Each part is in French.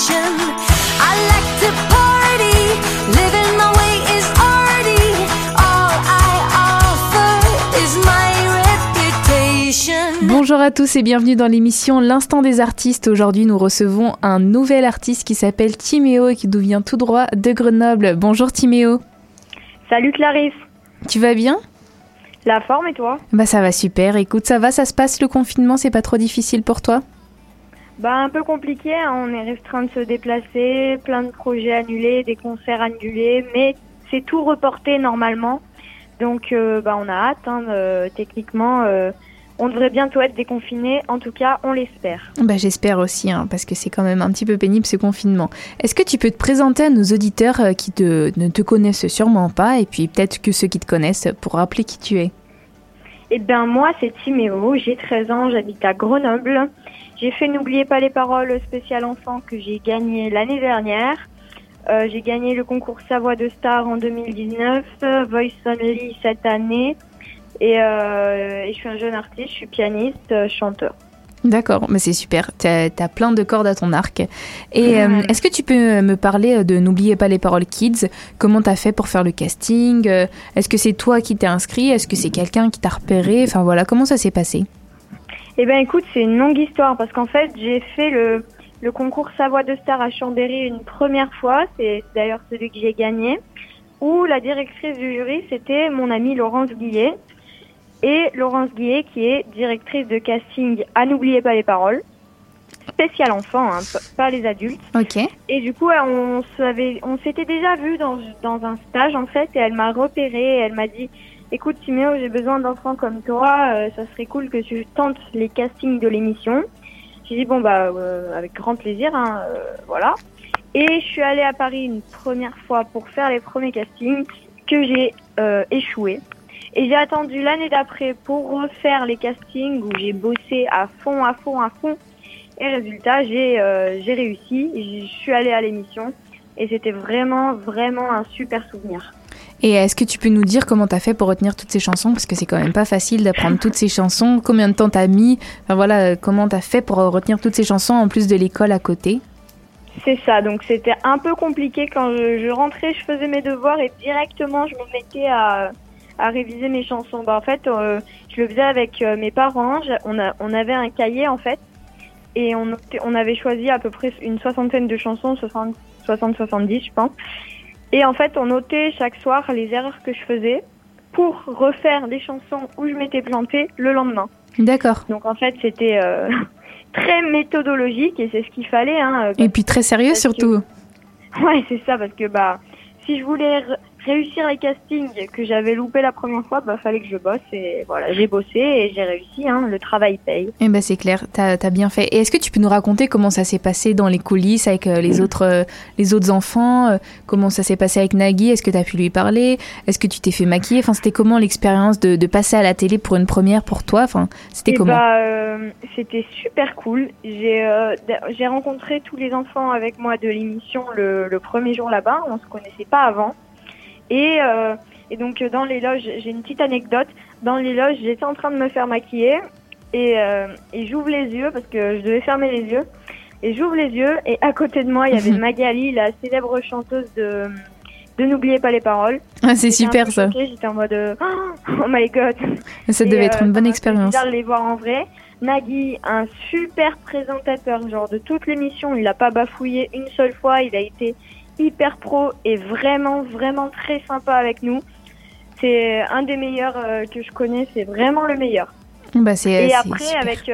I like to party, living my way is arty. All I offer is my reputation. Bonjour à tous et bienvenue dans l'émission L'Instant des artistes. Aujourd'hui, nous recevons un nouvel artiste qui s'appelle Timéo et qui nous vient tout droit de Grenoble. Bonjour Timéo. Salut Clarisse. Tu vas bien ? La forme et toi ? Bah ça va super. Écoute, ça va, ça se passe le confinement, c'est pas trop difficile pour toi ? Bah un peu compliqué, hein. On est restreint de se déplacer, plein de projets annulés, des concerts annulés, mais c'est tout reporté normalement. Donc on a hâte, hein, techniquement. On devrait bientôt être déconfinés, en tout cas on l'espère. Bah j'espère aussi, hein, parce que c'est quand même un petit peu pénible ce confinement. Est-ce que tu peux te présenter à nos auditeurs qui ne te connaissent sûrement pas, et puis peut-être que ceux qui te connaissent pour rappeler qui tu es ? Eh bien moi c'est Timéo, j'ai 13 ans, j'habite à Grenoble. J'ai fait N'oubliez pas les paroles spécial enfant que j'ai gagné l'année dernière. J'ai gagné le concours Sa Voix de Star en 2019, Voice Only cette année. Et je suis un jeune artiste, je suis pianiste, chanteur. D'accord, mais c'est super, t'as plein de cordes à ton arc. Et est-ce que tu peux me parler de N'oubliez pas les paroles Kids ? Comment t'as fait pour faire le casting ? Est-ce que c'est toi qui t'es inscrit ? Est-ce que c'est quelqu'un qui t'a repéré ? Enfin voilà, comment ça s'est passé ? Eh ben écoute, c'est une longue histoire parce qu'en fait, j'ai fait le concours Sa Voix de Star à Chambéry une première fois. C'est d'ailleurs celui que j'ai gagné. Où la directrice du jury, c'était mon amie Laurence Guillet. Et Laurence Guillet, qui est directrice de casting à N'oubliez pas les paroles. Spécial enfant, hein, pas les adultes. Ok. Et du coup, on s'était déjà vu dans un stage, en fait. Et elle m'a repérée et elle m'a dit... Écoute Timéo, j'ai besoin d'enfants comme toi, ça serait cool que tu tentes les castings de l'émission. J'ai dit avec grand plaisir, hein, voilà. Et je suis allée à Paris une première fois pour faire les premiers castings que j'ai échoué. Et j'ai attendu l'année d'après pour refaire les castings où j'ai bossé à fond. Et résultat, j'ai réussi, je suis allée à l'émission et c'était vraiment, vraiment un super souvenir. Et est-ce que tu peux nous dire comment t'as fait pour retenir toutes ces chansons ? Parce que c'est quand même pas facile d'apprendre toutes ces chansons. Combien de temps t'as mis ? Enfin voilà, comment t'as fait pour retenir toutes ces chansons en plus de l'école à côté ? C'est ça, donc c'était un peu compliqué quand je rentrais, je faisais mes devoirs et directement je me mettais à réviser mes chansons. En fait, je le faisais avec mes parents, on avait un cahier en fait et on avait choisi à peu près une soixantaine de chansons, 70 je pense. Et en fait, on notait chaque soir les erreurs que je faisais pour refaire les chansons où je m'étais plantée le lendemain. D'accord. Donc en fait, c'était très méthodologique et c'est ce qu'il fallait. Hein, et puis très sérieux surtout. Ouais, c'est ça, parce que si je voulais réussir les castings que j'avais loupé la première fois, fallait que je bosse et voilà, j'ai bossé et j'ai réussi, hein, le travail paye. Eh ben c'est clair, t'as bien fait. Et est-ce que tu peux nous raconter comment ça s'est passé dans les coulisses avec les autres enfants, comment ça s'est passé avec Nagui ? Est-ce que t'as pu lui parler ? Est-ce que tu t'es fait maquiller ? Enfin, c'était comment l'expérience de passer à la télé pour une première pour toi ? Enfin, c'était comment ? C'était super cool. J'ai rencontré tous les enfants avec moi de l'émission le premier jour là-bas. On se connaissait pas avant. Et donc dans les loges, j'ai une petite anecdote. Dans les loges, j'étais en train de me faire maquiller et j'ouvre les yeux parce que je devais fermer les yeux. Et j'ouvre les yeux et à côté de moi, il y avait Magali, la célèbre chanteuse de N'oubliez pas les paroles. Ah, c'est super ça. J'étais en mode oh my god. Ça devait être une bonne expérience. C'est bizarre de les voir en vrai. Nagui, un super présentateur, genre de toute l'émission, il a pas bafouillé une seule fois, il a été hyper pro et vraiment, vraiment très sympa avec nous. C'est un des meilleurs que je connais, c'est vraiment le meilleur. Et après, super. avec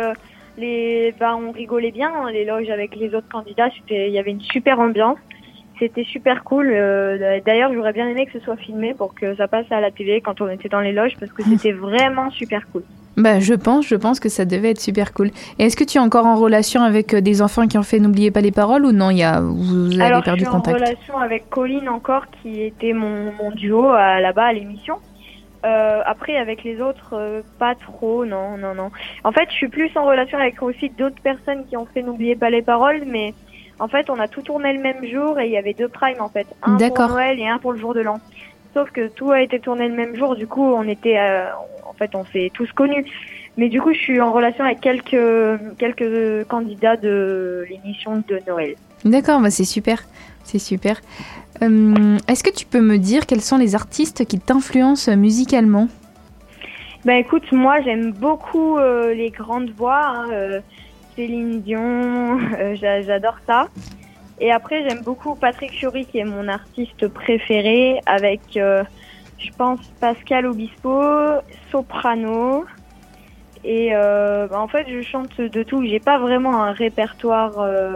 on rigolait bien, hein, les loges avec les autres candidats, il y avait une super ambiance. C'était super cool. D'ailleurs, j'aurais bien aimé que ce soit filmé pour que ça passe à la télé quand on était dans les loges parce que c'était vraiment super cool. Je pense que ça devait être super cool. Et est-ce que tu es encore en relation avec des enfants qui ont fait N'oubliez pas les paroles ou non, vous avez perdu contact ? Alors, je suis en relation avec Colline encore, qui était mon duo là-bas à l'émission. Après, avec les autres, pas trop, non. En fait, je suis plus en relation avec aussi d'autres personnes qui ont fait N'oubliez pas les paroles, mais en fait, on a tout tourné le même jour et il y avait 2 primes en fait. Un pour Noël et un pour le jour de l'an. Sauf que tout a été tourné le même jour, du coup, on s'est tous connus. Mais du coup, je suis en relation avec quelques candidats de l'émission de Noël. D'accord, bah c'est super. C'est super. Est-ce que tu peux me dire quels sont les artistes qui t'influencent musicalement ? Ben écoute, moi j'aime beaucoup les grandes voix, hein, Céline Dion, j'adore ça. Et après j'aime beaucoup Patrick Fiori qui est mon artiste préféré avec, je pense, Pascal Obispo, soprano. Et en fait je chante de tout, j'ai pas vraiment un répertoire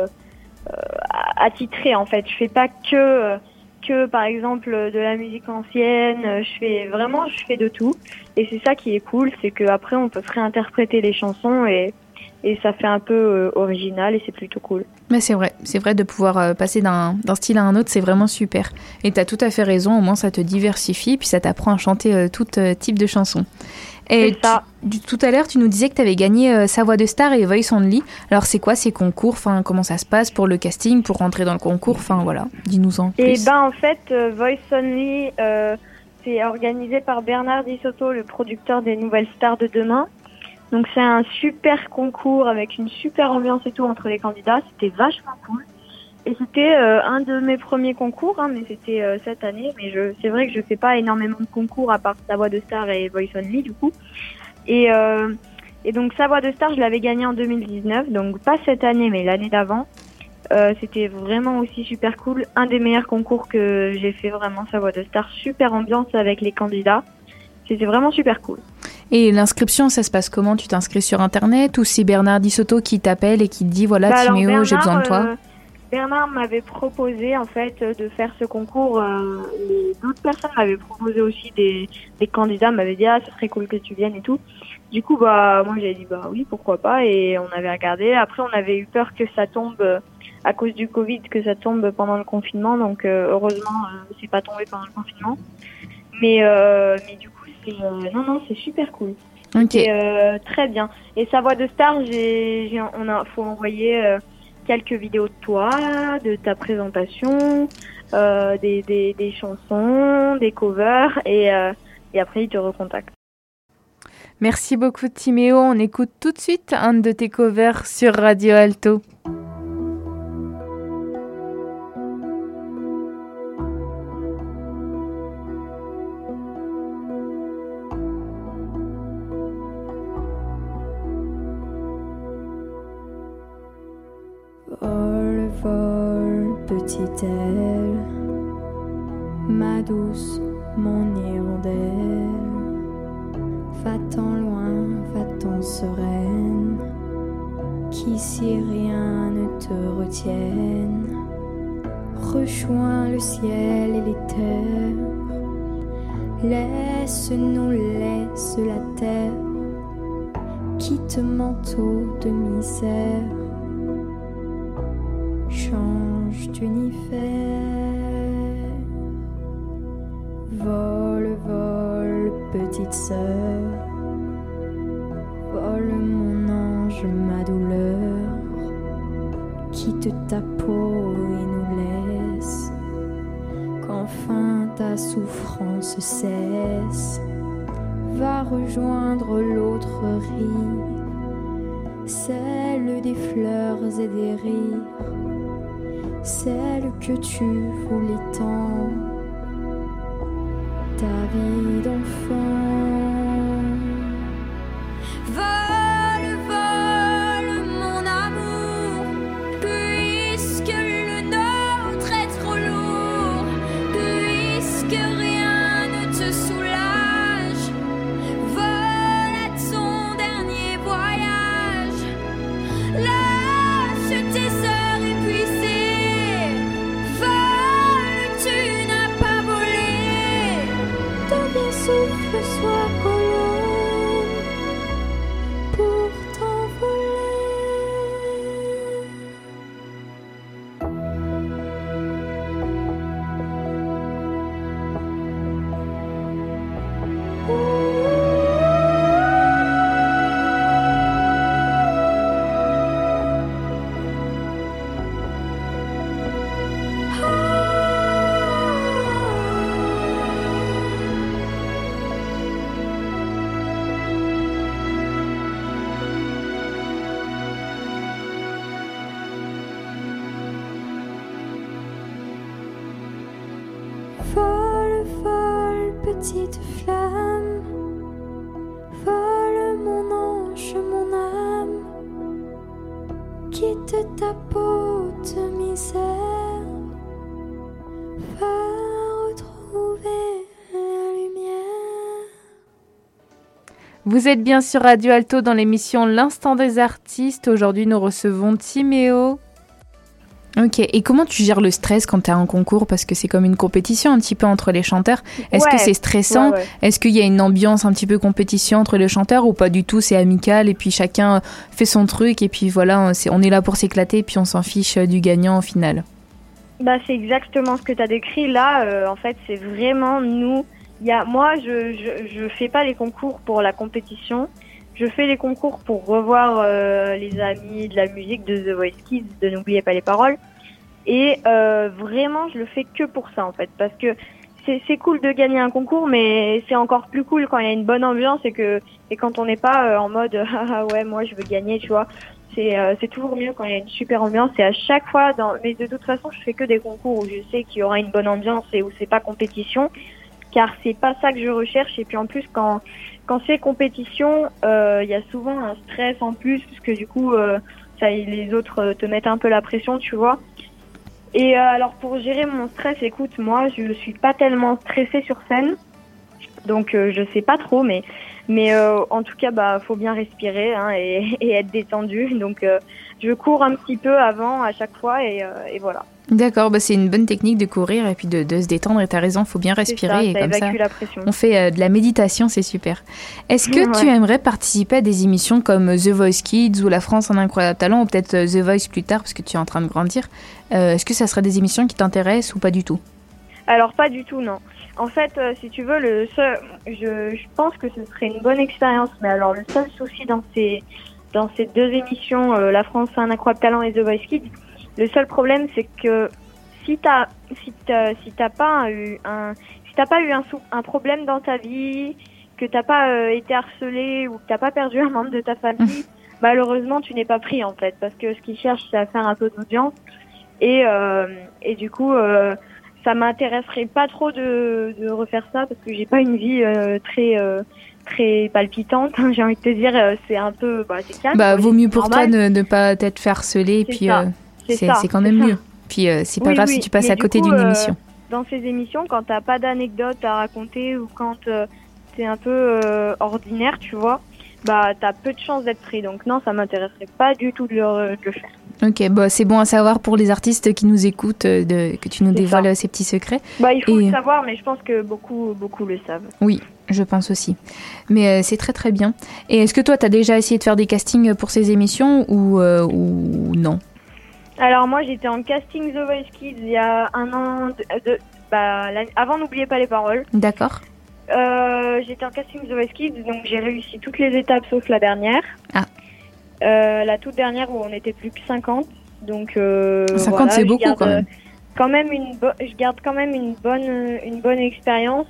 attitré en fait. Je fais pas que par exemple de la musique ancienne, je fais de tout. Et c'est ça qui est cool, c'est qu'après on peut réinterpréter les chansons et ça fait un peu original et c'est plutôt cool. Mais c'est vrai de pouvoir passer d'un style à un autre, c'est vraiment super. Et t'as tout à fait raison, au moins ça te diversifie, puis ça t'apprend à chanter tout type de chansons. Et c'est ça. Tout à l'heure, tu nous disais que tu avais gagné Sa Voix de Star et Voice Only. Alors, c'est quoi ces concours ? Enfin, comment ça se passe pour le casting, pour rentrer dans le concours ? Enfin, voilà, dis-nous en plus. Et ben en fait, Voice Only, c'est organisé par Bernard Di Sotto, le producteur des Nouvelles Stars de demain. Donc c'est un super concours avec une super ambiance et tout entre les candidats. C'était vachement cool. Et c'était un de mes premiers concours, hein, mais c'était cette année. Mais c'est vrai que je fais pas énormément de concours à part Sa Voix de Star et Voice Only du coup. Et donc Sa Voix de Star, je l'avais gagné en 2019, donc pas cette année, mais l'année d'avant. C'était vraiment aussi super cool. Un des meilleurs concours que j'ai fait, vraiment, Sa Voix de Star. Super ambiance avec les candidats. C'était vraiment super cool. Et l'inscription, ça se passe comment ? Tu t'inscris sur Internet ou c'est Bernard Di Sotto qui t'appelle et qui te dit voilà, Timéo, j'ai besoin de toi ? Bernard m'avait proposé en fait de faire ce concours. D'autres personnes m'avaient proposé aussi des candidats, m'avaient dit ah ce serait cool que tu viennes et tout. Du coup moi j'ai dit bah oui pourquoi pas et on avait regardé. Après on avait eu peur que ça tombe à cause du Covid, que ça tombe pendant le confinement. Donc heureusement c'est pas tombé pendant le confinement. Mais du coup non c'est super cool. Ok. C'est très bien. Et Sa Voix de Star, faut envoyer quelques vidéos de toi, de ta présentation, des chansons, des covers et après ils te recontactent. Merci beaucoup Timéo, on écoute tout de suite un de tes covers sur Radio Alto. Vol, vol, petite aile, ma douce, mon hirondelle, va-t'en loin, va-t'en sereine, qu'ici rien ne te retienne. Rejoins le ciel et les terres, laisse-nous, laisse la terre, quitte manteau de misère. Change d'univers, vole, vole, petite sœur, vole mon ange, ma douleur, quitte ta peau et nous laisse, qu'enfin ta souffrance cesse, va rejoindre l'autre rive, celle des fleurs et des rires, celle que tu voulais tant, ta vie d'enfant. Vole, vole, mon amour, puisque le nôtre est trop lourd, puisque rien ne te soulage, vole à ton dernier voyage, lâche tes sœurs épuisées. Souffle, sois colombe pour t'envoler. Folle, folle petite flamme, vole mon ange, mon âme, quitte ta peau de misère, va retrouver la lumière. Vous êtes bien sur Radio Alto dans l'émission L'Instant des artistes. Aujourd'hui, nous recevons Timéo. Ok, et comment tu gères le stress quand tu as un concours? Parce que c'est comme une compétition un petit peu entre les chanteurs. Est-ce que c'est stressant? Ouais. Est-ce qu'il y a une ambiance un petit peu compétition entre les chanteurs ou pas du tout? C'est amical et puis chacun fait son truc et puis voilà, on est là pour s'éclater et puis on s'en fiche du gagnant au final. Bah, c'est exactement ce que tu as décrit là. En fait, c'est vraiment nous. Moi, je fais pas les concours pour la compétition. Je fais les concours pour revoir les amis de la musique de The Voice Kids, de N'oubliez pas les paroles. Et vraiment, je le fais que pour ça, en fait. Parce que c'est cool de gagner un concours, mais c'est encore plus cool quand il y a une bonne ambiance et quand on n'est pas en mode « Ah ouais, moi, je veux gagner », tu vois. C'est toujours mieux quand il y a une super ambiance. Et à chaque fois, mais de toute façon, je fais que des concours où je sais qu'il y aura une bonne ambiance et où c'est pas compétition. Car c'est pas ça que je recherche. Et puis en plus, quand c'est compétition, il y a souvent un stress en plus, parce que du coup, les autres te mettent un peu la pression, tu vois. Et alors pour gérer mon stress, écoute, moi, je suis pas tellement stressée sur scène, donc je sais pas trop, mais en tout cas, bah, faut bien respirer hein, et être détendu. Donc je cours un petit peu avant à chaque fois et voilà. D'accord, bah c'est une bonne technique de courir et puis de se détendre et t'as raison, faut bien respirer et comme ça évacue la pression. on fait de la méditation, c'est super. Est-ce que tu aimerais participer à des émissions comme The Voice Kids ou La France en incroyable talent ou peut-être The Voice plus tard parce que tu es en train de grandir? Est-ce que ça serait des émissions qui t'intéressent ou pas du tout? Alors pas du tout, non. En fait, si tu veux, je pense que ce serait une bonne expérience, mais alors le seul souci dans ces deux émissions, La France a un incroyable talent et The Voice Kids, le seul problème c'est que si t'as pas eu un problème dans ta vie, que t'as pas été harcelé ou que t'as pas perdu un membre de ta famille, malheureusement tu n'es pas pris en fait, parce que ce qu'ils cherchent c'est à faire un peu d'audience et du coup ça m'intéresserait pas trop de refaire ça parce que j'ai pas une vie très palpitante, j'ai envie de te dire, c'est un peu c'est calme. Bah vaut mieux pour normal. toi ne pas t'être fait harceler et puis c'est quand même mieux. Puis c'est pas grave si tu passes à côté d'une émission. Dans ces émissions, quand t'as pas d'anecdotes à raconter ou quand t'es un peu ordinaire, tu vois, bah t'as peu de chances d'être pris. Donc non, ça m'intéresserait pas du tout de le faire. Ok, bah c'est bon à savoir pour les artistes qui nous écoutent que tu nous dévoiles ces petits secrets. Bah il faut le savoir, mais je pense que beaucoup le savent. Oui, je pense aussi. Mais c'est très très bien. Et est-ce que toi t'as déjà essayé de faire des castings pour ces émissions ou non? Alors moi j'étais en casting The Voice Kids il y a un an, avant N'oubliez pas les paroles. D'accord. J'étais en casting The Voice Kids, donc j'ai réussi toutes les étapes sauf la dernière. Ah. La toute dernière où on était plus que 50. Donc 50 voilà, c'est beaucoup quand même. Je garde quand même une bonne expérience,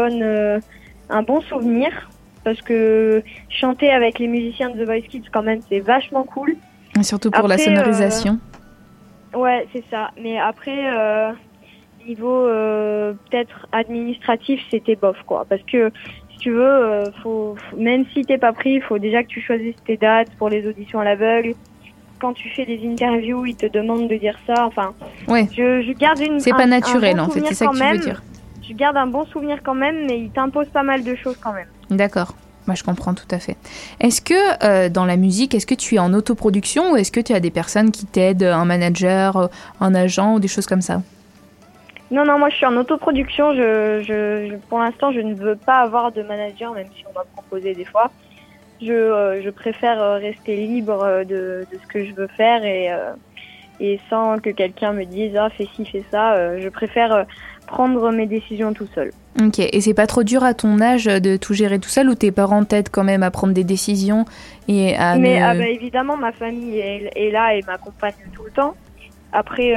un bon souvenir, parce que chanter avec les musiciens de The Voice Kids quand même c'est vachement cool. Et surtout pour la sonorisation. Ouais, c'est ça. Mais après, niveau peut-être administratif, c'était bof, quoi. Parce que, si tu veux, même si t'es pas pris, il faut déjà que tu choisisses tes dates pour les auditions à l'aveugle. Quand tu fais des interviews, ils te demandent de dire ça. Enfin, ouais. Je garde c'est pas naturel, en fait, c'est ça que tu veux dire. Je garde un bon souvenir quand même, mais ils t'imposent pas mal de choses quand même. D'accord. Moi, je comprends tout à fait. Est-ce que dans la musique, est-ce que tu es en autoproduction ou est-ce que tu as des personnes qui t'aident, un manager, un agent ou des choses comme ça? Non, moi je suis en autoproduction. Pour l'instant, je ne veux pas avoir de manager, même si on m'a proposé des fois. Je préfère rester libre de ce que je veux faire et sans que quelqu'un me dise « Ah, fais ci, fais ça ». Je préfère prendre mes décisions tout seul. Ok, et c'est pas trop dur à ton âge de tout gérer tout seul ou tes parents t'aident quand même à prendre des décisions et à évidemment, ma famille est là et m'accompagne tout le temps. Après,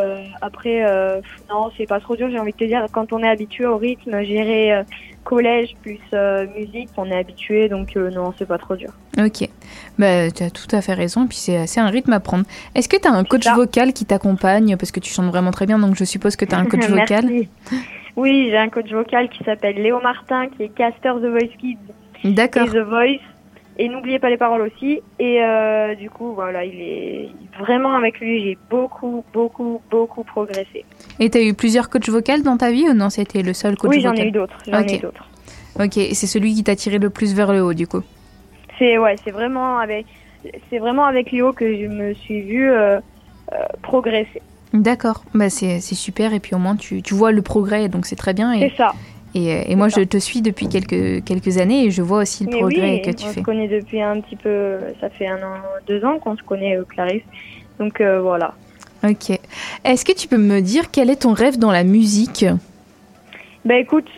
non, c'est pas trop dur, j'ai envie de te dire, quand on est habitué au rythme, gérer collège plus musique, on est habitué, donc non, c'est pas trop dur. Ok, bah, tu as tout à fait raison, et puis c'est un rythme à prendre. Est-ce que tu as un coach vocal qui t'accompagne, parce que tu chantes vraiment très bien, donc je suppose que tu as un coach vocal. Oui, j'ai un coach vocal qui s'appelle Léo Martin, qui est caster The Voice Kids D'accord. et The Voice. Et n'oubliez pas les paroles aussi. Et du coup, voilà, il est vraiment avec lui, j'ai beaucoup progressé. Et t'as eu plusieurs coachs vocaux dans ta vie ou non, c'était le seul coach Oui, vocal? j'en ai eu d'autres. Ok. Ok, et c'est celui qui t'a tiré le plus vers le haut, du coup. C'est vraiment avec Léo que je me suis vue progresser. D'accord, bah c'est super, et puis au moins tu vois le progrès, donc c'est très bien. C'est ça. Et moi, je te suis depuis quelques années et je vois aussi le progrès que tu fais. On se connaît depuis un petit peu, ça fait 1 an, 2 ans qu'on se connaît, Clarisse. Donc voilà. Ok. Est-ce que tu peux me dire quel est ton rêve dans la musique? Bah écoute,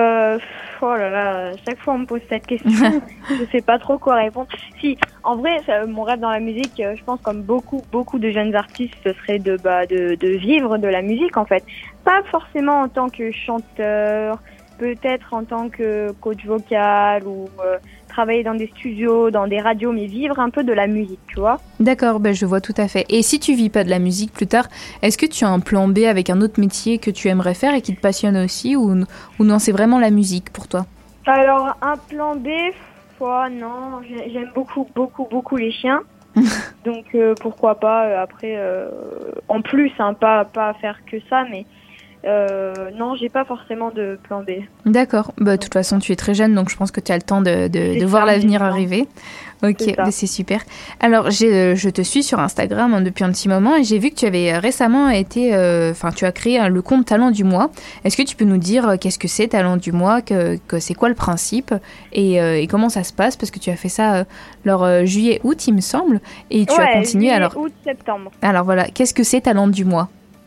oh là là, chaque fois on me pose cette question, je sais pas trop quoi répondre. Si, en vrai, mon rêve dans la musique, je pense comme beaucoup de jeunes artistes, ce serait de vivre de la musique en fait. Pas forcément en tant que chanteur, peut-être en tant que coach vocal ou travailler dans des studios, dans des radios, mais vivre un peu de la musique, tu vois. D'accord, ben je vois tout à fait. Et si tu vis pas de la musique plus tard, est-ce que tu as un plan B avec un autre métier que tu aimerais faire et qui te passionne aussi, ou non, c'est vraiment la musique pour toi? Alors, un plan B, non, j'aime beaucoup les chiens. Donc, pourquoi pas, après, en plus, hein, pas faire que ça, mais non, j'ai pas forcément de plan B. D'accord, bah, de toute façon tu es très jeune, donc je pense que tu as le temps de voir l'avenir arriver. Ok, bah, c'est super. Alors je te suis sur Instagram depuis un petit moment et j'ai vu que tu avais récemment tu as créé le compte Talent du mois. Est-ce que tu peux nous dire qu'est-ce que c'est Talent du mois, que c'est quoi le principe et comment ça se passe, parce que tu as fait ça juillet-août il me semble, et tu as continué juillet, alors. Août-septembre. Alors voilà, qu'est-ce que c'est Talent du mois?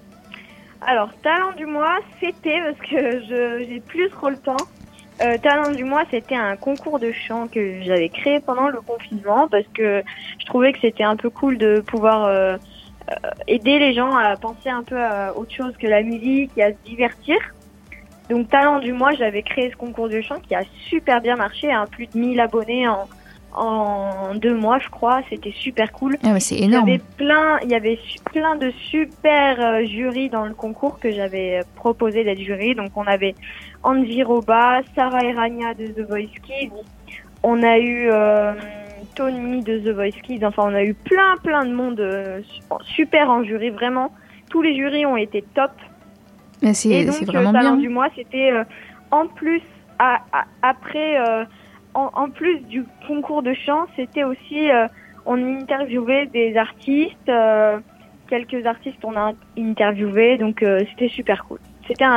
Alors, Talent du mois, c'était, parce que j'ai plus trop le temps, Talent du mois, c'était un concours de chant que j'avais créé pendant le confinement, parce que je trouvais que c'était un peu cool de pouvoir aider les gens à penser un peu à autre chose que la musique et à se divertir. Donc, Talent du mois, j'avais créé ce concours de chant qui a super bien marché, hein, plus de 1000 abonnés en 2 mois, je crois. C'était super cool. Ah, mais c'est énorme. Il y avait plein de super jurys dans le concours que j'avais proposé d'être jury. Donc, on avait Andy Roba, Sarah Errania de The Voice Kids. On a eu Tony de The Voice Kids. Enfin, on a eu plein de monde super en jury. Vraiment, tous les jurys ont été top. Mais c'est vraiment bien. Talent du mois, c'était en plus, après... En plus du concours de chant, c'était aussi, on interviewait des artistes, quelques artistes on a interviewé, donc c'était super cool.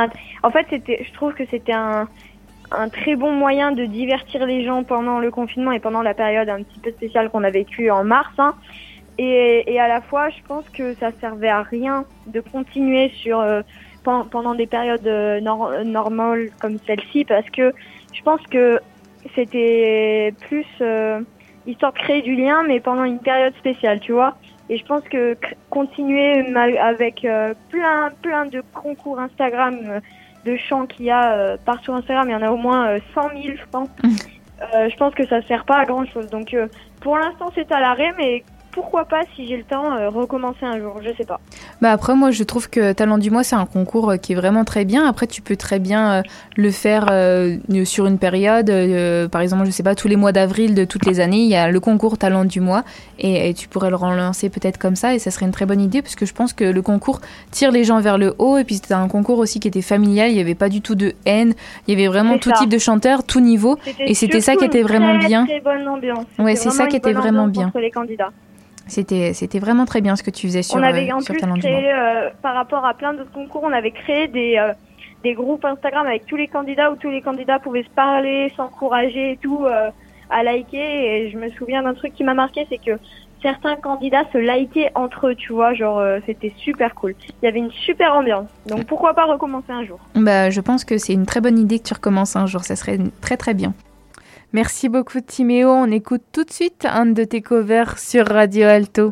Je trouve que c'était un très bon moyen de divertir les gens pendant le confinement et pendant la période un petit peu spéciale qu'on a vécue en mars. Hein. Et à la fois, je pense que ça servait à rien de continuer pendant des périodes normales comme celle-ci, parce que je pense que c'était plus histoire de créer du lien, mais pendant une période spéciale, tu vois. Et je pense que continuer avec plein de concours Instagram de chants qu'il y a partout Instagram, il y en a au moins 100 000, je pense. Je pense que ça sert pas à grand chose. Donc pour l'instant c'est à l'arrêt, mais pourquoi pas, si j'ai le temps, recommencer un jour, je sais pas. Bah après, moi, je trouve que Talent du mois, c'est un concours qui est vraiment très bien. Après, tu peux très bien le faire sur une période. Par exemple, je sais pas, tous les mois d'avril de toutes les années, il y a le concours Talent du mois. Et tu pourrais le relancer peut-être comme ça. Et ça serait une très bonne idée, parce que je pense que le concours tire les gens vers le haut. Et puis, c'était un concours aussi qui était familial. Il n'y avait pas du tout de haine. Il y avait vraiment tout type de chanteurs, tout niveau. Et c'était ça qui était vraiment bien. C'était très bonne ambiance. Ouais, c'est ça qui était vraiment bien. Entre les candidats. C'était vraiment très bien ce que tu faisais sur Talent du mois. On avait en plus créé, par rapport à plein d'autres concours, on avait créé des groupes Instagram avec tous les candidats, où tous les candidats pouvaient se parler, s'encourager et tout, à liker. Et je me souviens d'un truc qui m'a marqué, c'est que certains candidats se likaient entre eux, tu vois, genre c'était super cool. Il y avait une super ambiance. Donc pourquoi pas recommencer un jour. Bah, je pense que c'est une très bonne idée que tu recommences un jour, ça serait très très bien. Merci beaucoup Timéo, on écoute tout de suite un de tes covers sur Radio Alto.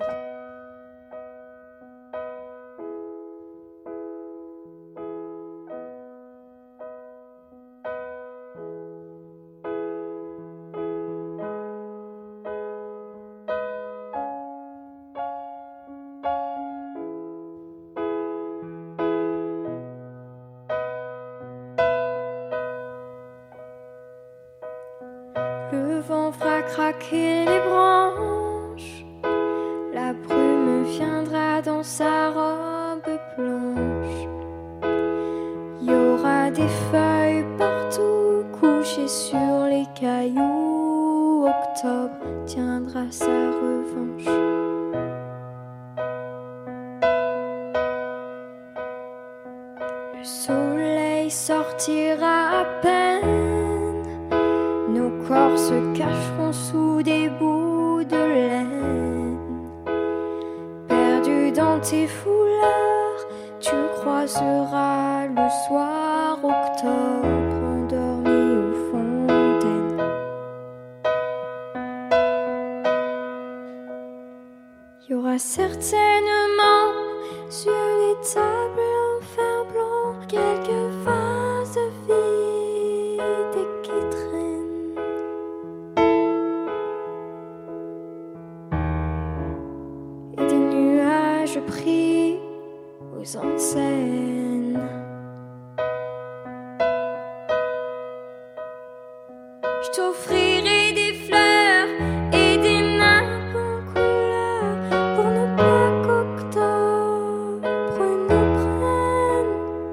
vent fera craquer les branches. La brume viendra dans sa robe blanche. Il y aura des feuilles partout couchées sur les cailloux. Octobre tiendra sa revanche. Le soleil sortira à peine. Nos corps se cacheront sous des bouts de laine. Perdu dans tes foulards, tu croiseras le soir octobre endormi aux fontaines. Il y aura certainement sur les tables en fer blanc quelques vases vides et qui traînent. Et des nuages pris aux enseignes. Je t'offrirai des fleurs et des nappes en couleur pour ne pas qu'octobre nous prenne.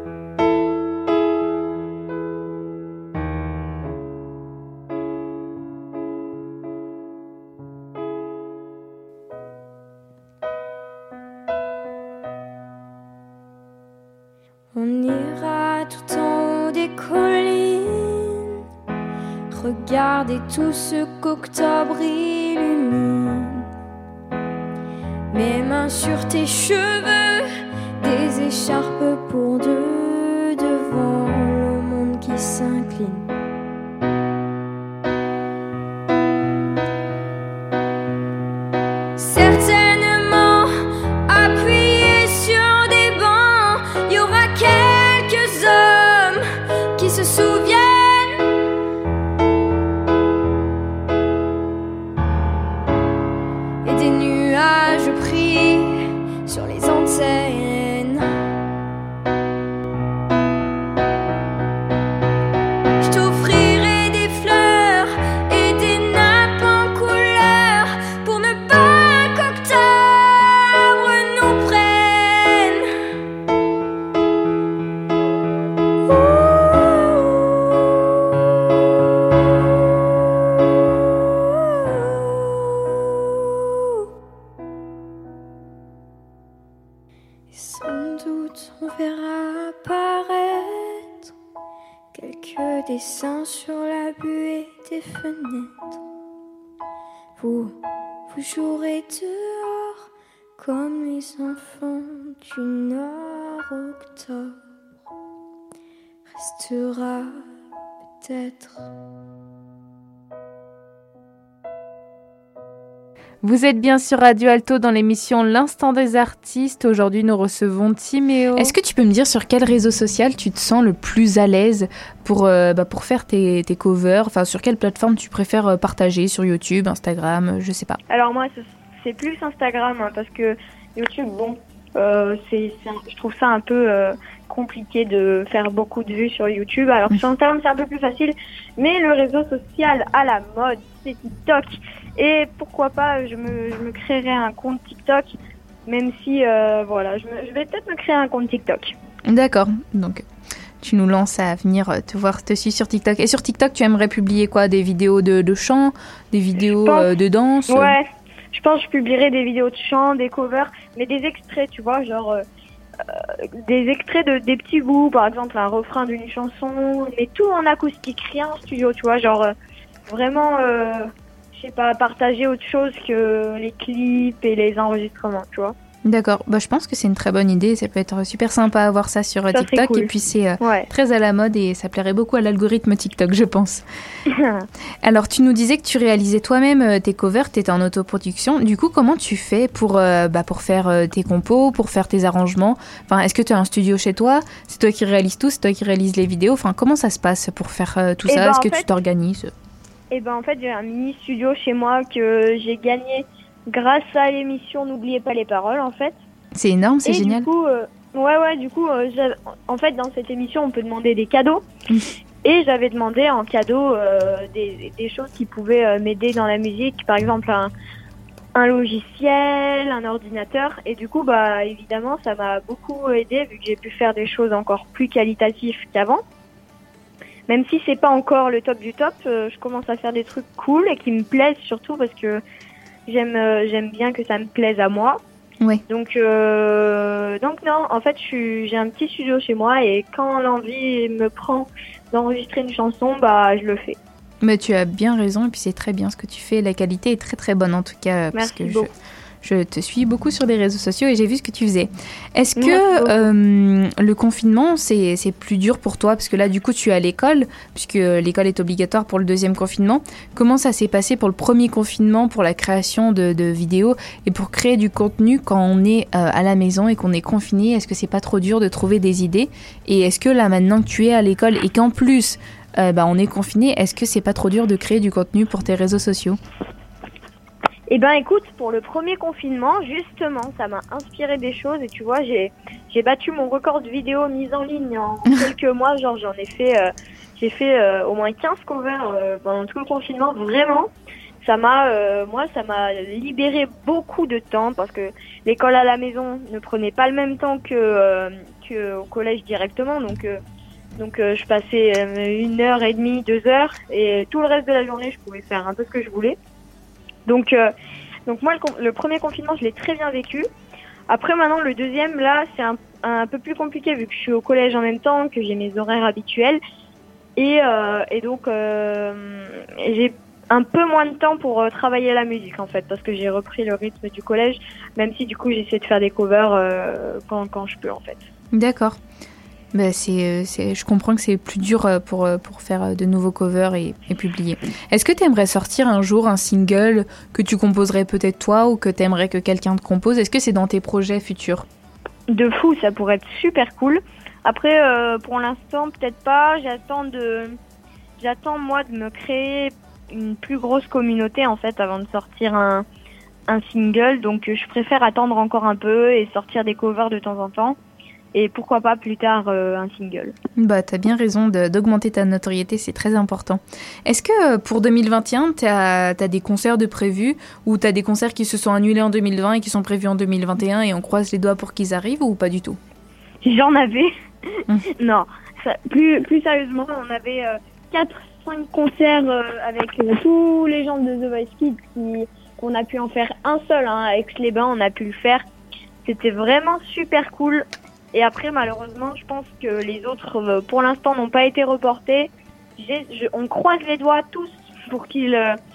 On ira tout en haut des collines, regarder tout ce qu'octobre illumine. Mes mains sur tes cheveux, des écharpes pour deux, devant le monde qui s'incline. Certainement, appuyés sur des bancs, il y aura quelques hommes qui se souviennent. Et des nuages pris sur les antennes. Je t'offrirai des fleurs et des nappes en couleur pour ne pas qu'octobre nous prenne. Et sans doute on verra apparaître quelques dessins sur la buée des fenêtres. Vous jouerez dehors comme les enfants du Nord. Octobre restera peut-être. Vous êtes bien sur Radio Alto dans l'émission L'Instant des artistes. Aujourd'hui, nous recevons Timéo. Est-ce que tu peux me dire sur quel réseau social tu te sens le plus à l'aise pour faire tes covers? Enfin, sur quelle plateforme tu préfères partager? Sur YouTube, Instagram, je sais pas. Alors moi, c'est plus Instagram, hein, parce que YouTube, bon, je trouve ça un peu compliqué de faire beaucoup de vues sur YouTube. Alors sur Instagram, c'est un peu plus facile, mais le réseau social à la mode, c'est TikTok. Et pourquoi pas, je me créerai un compte TikTok, même si, je vais peut-être me créer un compte TikTok. D'accord, donc tu nous lances à venir te voir dessus sur TikTok. Et sur TikTok, tu aimerais publier quoi? Des vidéos de chant, des vidéos de danse? Ouais, je pense que je publierai des vidéos de chant, des covers, mais des extraits, tu vois, genre des extraits des petits bouts, par exemple un refrain d'une chanson, mais tout en acoustique, rien en studio, tu vois, genre vraiment... je sais pas, partager autre chose que les clips et les enregistrements, tu vois. D'accord, je pense que c'est une très bonne idée, ça peut être super sympa à voir ça sur TikTok, cool. Et puis c'est très à la mode et ça plairait beaucoup à l'algorithme TikTok, je pense. Alors tu nous disais que tu réalisais toi-même tes covers, tu étais en autoproduction, du coup comment tu fais pour faire tes compos, pour faire tes arrangements? Enfin, est-ce que tu as un studio chez toi? C'est toi qui réalises tout, c'est toi qui réalises les vidéos? Enfin, comment ça se passe pour faire tout ça? Est-ce que tu t'organises? En fait, j'ai un mini studio chez moi que j'ai gagné grâce à l'émission N'oubliez pas les paroles, en fait. C'est énorme, c'est génial. Du coup, en fait, dans cette émission, on peut demander des cadeaux. Et j'avais demandé en cadeau des choses qui pouvaient m'aider dans la musique, par exemple un logiciel, un ordinateur. Et du coup, bah évidemment, ça m'a beaucoup aidé vu que j'ai pu faire des choses encore plus qualitatives qu'avant. Même si c'est pas encore le top du top, je commence à faire des trucs cool et qui me plaisent surtout parce que j'aime bien que ça me plaise à moi. Oui. Donc non, en fait, j'ai un petit studio chez moi et quand l'envie me prend d'enregistrer une chanson, bah je le fais. Mais tu as bien raison et puis c'est très bien ce que tu fais. La qualité est très très bonne en tout cas. Parce Merci que beaucoup. je te suis beaucoup sur les réseaux sociaux et j'ai vu ce que tu faisais. Est-ce que le confinement, c'est plus dur pour toi? Parce que là, du coup, tu es à l'école, puisque l'école est obligatoire pour le deuxième confinement. Comment ça s'est passé pour le premier confinement, pour la création de vidéos et pour créer du contenu quand on est à la maison et qu'on est confiné? Est-ce que c'est pas trop dur de trouver des idées? Et est-ce que là, maintenant que tu es à l'école et qu'en plus, on est confiné, est-ce que c'est pas trop dur de créer du contenu pour tes réseaux sociaux? Eh ben écoute, pour le premier confinement, justement, ça m'a inspiré des choses et tu vois, j'ai battu mon record de vidéos mises en ligne en quelques mois. Genre j'ai fait au moins 15 covers pendant tout le confinement. Vraiment, ça m'a libéré beaucoup de temps parce que l'école à la maison ne prenait pas le même temps que au collège directement. Donc je passais 1h30, 2 heures et tout le reste de la journée, je pouvais faire un peu ce que je voulais. Donc moi, le premier confinement, je l'ai très bien vécu. Après, maintenant, le deuxième, là, c'est un peu plus compliqué vu que je suis au collège en même temps, que j'ai mes horaires habituels. Et donc, j'ai un peu moins de temps pour travailler la musique, en fait, parce que j'ai repris le rythme du collège, même si, du coup, j'essaie de faire des covers quand je peux, en fait. D'accord. Bah, je comprends que c'est plus dur pour faire de nouveaux covers et publier. Est-ce que tu aimerais sortir un jour un single que tu composerais peut-être toi ou que tu aimerais que quelqu'un te compose? Est-ce que c'est dans tes projets futurs? De fou, ça pourrait être super cool. Après, pour l'instant, peut-être pas. J'attends moi de me créer une plus grosse communauté en fait avant de sortir un single. Donc, je préfère attendre encore un peu et sortir des covers de temps en temps. Et pourquoi pas plus tard un single. Bah, t'as bien raison d'augmenter ta notoriété, c'est très important. Est-ce que pour 2021, t'as des concerts de prévus ou t'as des concerts qui se sont annulés en 2020 et qui sont prévus en 2021 et on croise les doigts pour qu'ils arrivent ou pas du tout? J'en avais. Non, plus sérieusement, on avait 4-5 concerts avec tous les gens de The Voice Kids qu'on a pu en faire un seul. À Aix-les-Bains, on a pu le faire. C'était vraiment super cool. Et après, malheureusement, je pense que les autres, pour l'instant, n'ont pas été reportés. On croise les doigts tous pour qu'ils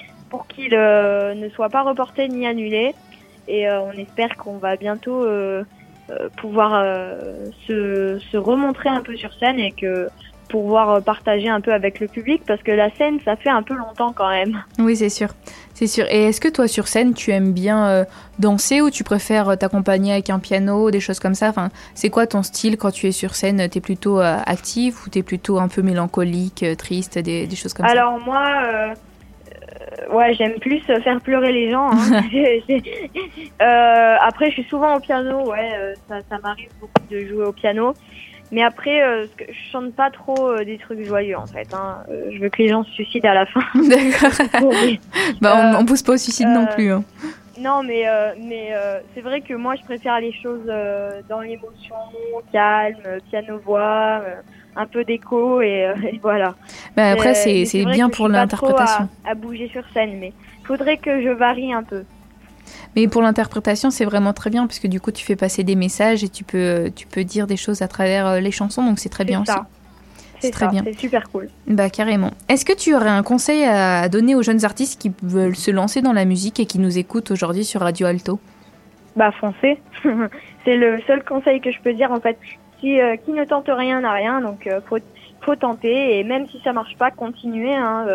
ne soient pas reportés ni annulés. Et on espère qu'on va bientôt pouvoir se remontrer un peu sur scène et que pouvoir partager un peu avec le public parce que la scène, ça fait un peu longtemps quand même. Oui, c'est sûr. C'est sûr. Et est-ce que toi, sur scène, tu aimes bien danser ou tu préfères t'accompagner avec un piano, des choses comme ça? Enfin, c'est quoi ton style quand tu es sur scène? T'es plutôt actif ou t'es plutôt un peu mélancolique, triste, des choses comme ça? Alors moi, j'aime plus faire pleurer les gens. Après, je suis souvent au piano. Ça m'arrive beaucoup de jouer au piano. Mais après, je chante pas trop des trucs joyeux en fait. Je veux que les gens se suicident à la fin. D'accord. On pousse pas au suicide non plus. Hein. Non, mais c'est vrai que moi, je préfère les choses dans l'émotion, calme, piano-voix, un peu d'écho et voilà. Après, c'est bien pour l'interprétation. Je suis pas trop à bouger sur scène, mais faudrait que je varie un peu. Mais pour l'interprétation, c'est vraiment très bien parce que du coup, tu fais passer des messages et tu peux dire des choses à travers les chansons, donc c'est très bien aussi. C'est très bien. C'est super cool. Bah carrément. Est-ce que tu aurais un conseil à donner aux jeunes artistes qui veulent se lancer dans la musique et qui nous écoutent aujourd'hui sur Radio Alto? Bah foncez. C'est le seul conseil que je peux dire en fait. Qui ne tente rien n'a rien, donc faut tenter et même si ça marche pas, continuer.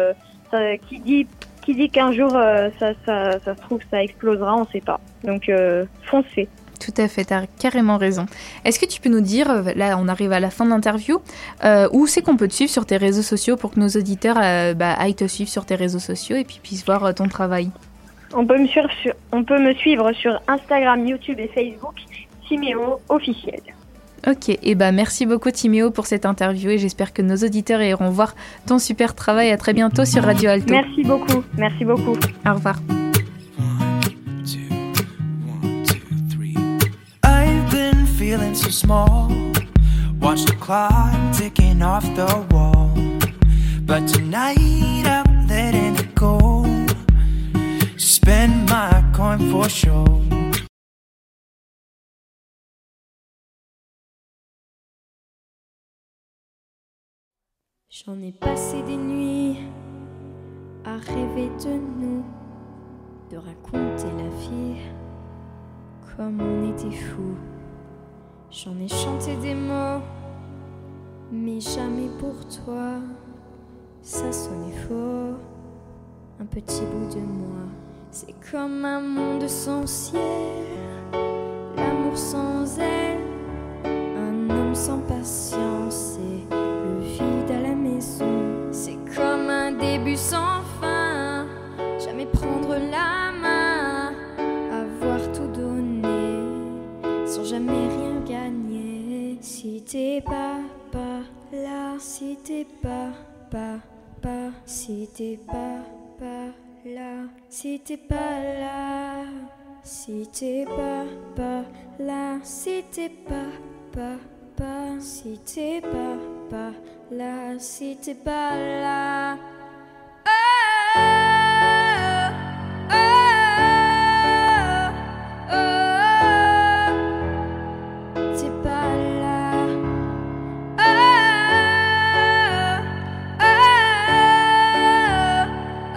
Qui dit qu'un jour ça se trouve ça explosera, on sait pas. Donc foncez. Tout à fait, t'as carrément raison. Est-ce que tu peux nous dire, là on arrive à la fin de l'interview, où c'est qu'on peut te suivre sur tes réseaux sociaux pour que nos auditeurs aillent te suivre sur tes réseaux sociaux et puis puissent voir ton travail? On peut me suivre sur Instagram, YouTube et Facebook, Timéo officiel. Ok, et bah merci beaucoup Timéo pour cette interview et j'espère que nos auditeurs iront voir ton super travail. À très bientôt sur Radio Alto. Merci beaucoup. Merci beaucoup. Au revoir. I've been feeling so small. Watch the clock ticking off the wall. But tonight I'm letting it go. Spend my coin for sure. J'en ai passé des nuits à rêver de nous, de raconter la vie comme on était fous. J'en ai chanté des mots, mais jamais pour toi. Ça sonnait faux, un petit bout de moi. C'est comme un monde sans ciel, l'amour sans aile, un homme sans patience et le vide à la maison. C'est comme un début sans fin, jamais prendre la main, avoir tout donné sans jamais rien gagner. Si t'es pas là, si t'es pas si t'es pas là, si t'es pas là, si t'es pas là, si t'es pas si t'es pas là, si t'es pas là. Oh, oh, oh, oh, t'es pas là. Oh, oh,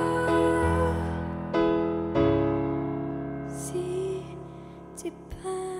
oh, oh. Si t'es pas